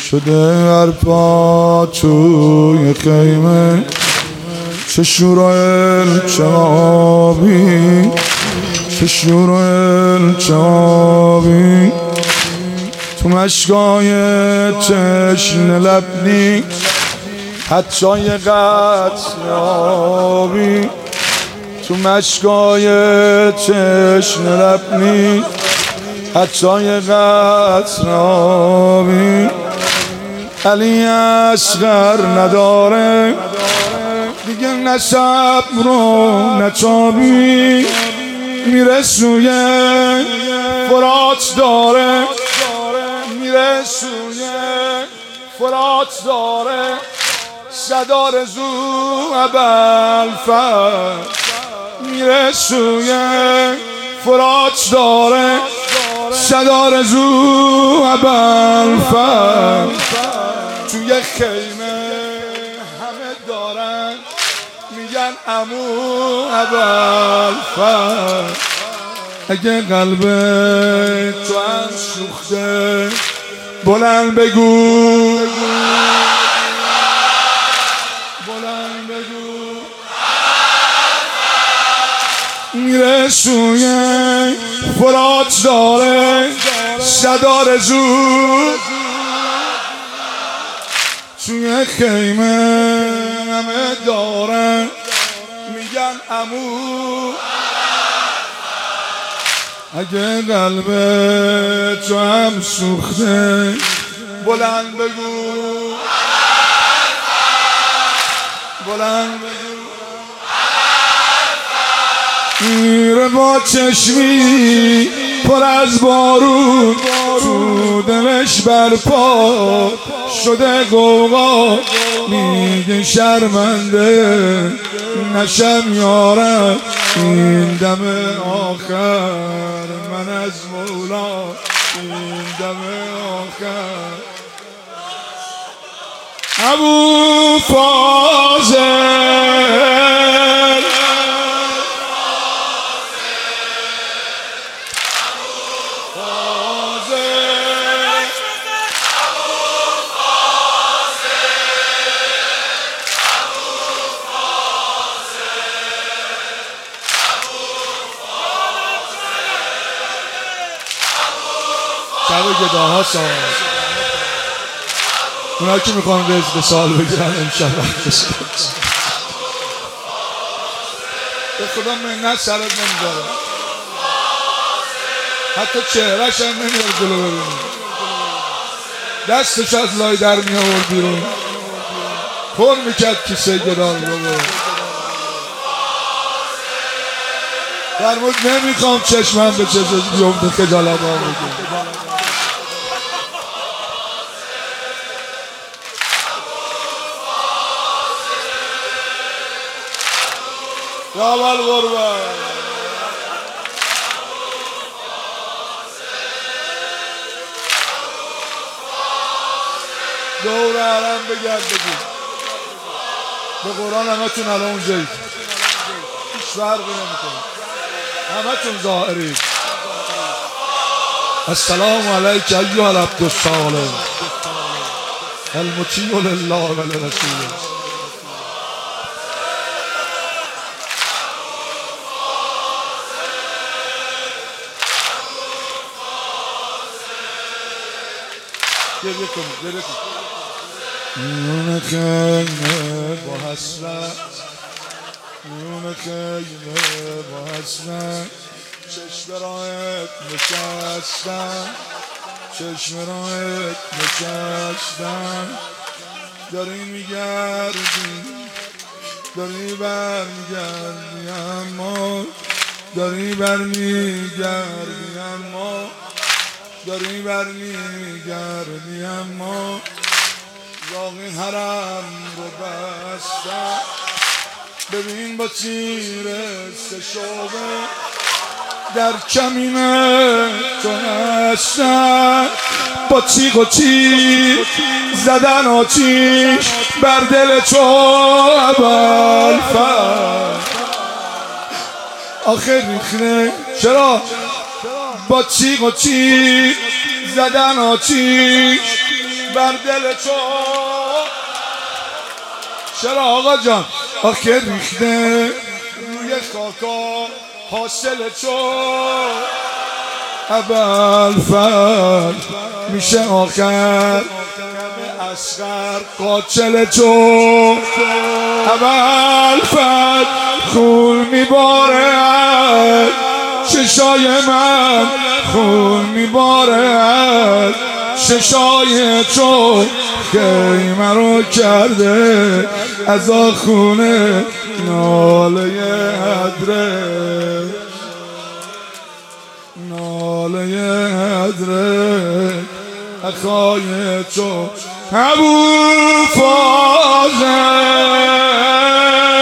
شده هر پا توی خیمه، چه شورای چه آبی، چه شورای چه آبی، تو مشکای چشم لب نیست حتی یه قطره آبی، تو مشکای چشم لب نیست حتی یه قطره آبی. علی اصغر نداره دیگه نه صبر و نه تابی، میره سوی فرات داره، میره سوی فرات داره، صدا رزو ابوالفضل، میره سوی فرات داره، صدا رزو ابوالفضل. توی خیمه همه دارن میگن عمو ابوالفضل، اگه قلب تو هم سوخته بلند بگو، بلند بگو. میره سوی فرات داره، صدا رزو توی خیمه همه دارن میگن عمو. اگه قلب تو هم سوخته بلند بگو، بلند بگو. میره با چشمی پر از بارون، تو دلش برپا شده قوقا، میگه شرمنده نشم یارم این دم آخر، من از مولا این دم آخر. ابوالفضل شب گداها سال اونا که میخوان رزق سال بگیرن امشب وقتش به خدا منت سرت نمیذاره، حتی چهرش هم نمیاره جلو ببینی، دستش از لای در میآورد بیرون، پر میکرد کیسه گدار رو. فرمود نمیخوام چشمم به چشمش بیفته خجالت ها بگیم. یا اول قربان دور حرم بگرد بگید به قرآن همه تون الان اونجایید، هیچ فرقی نمیکنه، همه تون ظاهرید. السلام علیک ایها العبد الصالح المطیع لله و لرسوله. گریه کنید، گریه کنید. میون خیمه با حسرت، میون خیمه با حسرت، چشم راهت نشستم، چشم راهت نشستم. داری میگردی، داری برمیگردی، اما داری برمیگردی، اما داری برمیگردی، اما زاغی حرم رو بستم. ببین با تیر سه شعبه در کمینه تو هستن، با تیغ و تیر زدن آتیش بر دل تو ابوالفضل. آخر ریخته چرا؟ با تیغ و تیر زدن آتیش بر دل چو چرا آقا جان آخه ریخته روی خاکا حاصل چو ابوالفضل میشه آخر اصغر قاتل چو ابوالفضل خون میبارد چشای من خون میبارد چشای چو خیمه رو کرده از آخونه ناله هدره ناله هدره اخای چو ابوالفضل